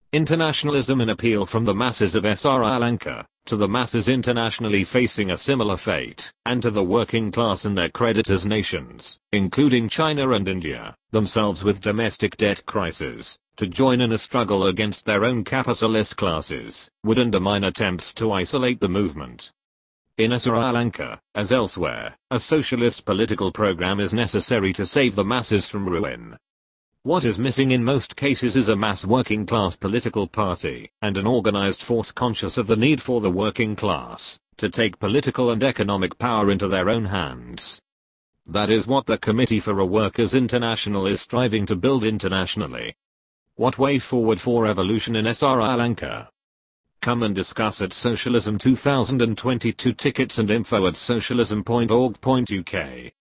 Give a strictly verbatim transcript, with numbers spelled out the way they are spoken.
Internationalism in appeal from the masses of Sri Lanka, to the masses internationally facing a similar fate, and to the working class and their creditors nations, including China and India, themselves with domestic debt crises, to join in a struggle against their own capitalist classes, would undermine attempts to isolate the movement. In Sri Lanka, as elsewhere, a socialist political program is necessary to save the masses from ruin. What is missing in most cases is a mass working class political party, and an organized force conscious of the need for the working class to take political and economic power into their own hands. That is what the Committee for a Workers' International is striving to build internationally. What way forward for evolution in Sri Lanka? Come and discuss at Socialism twenty twenty-two. Tickets and info at socialism dot org dot U K.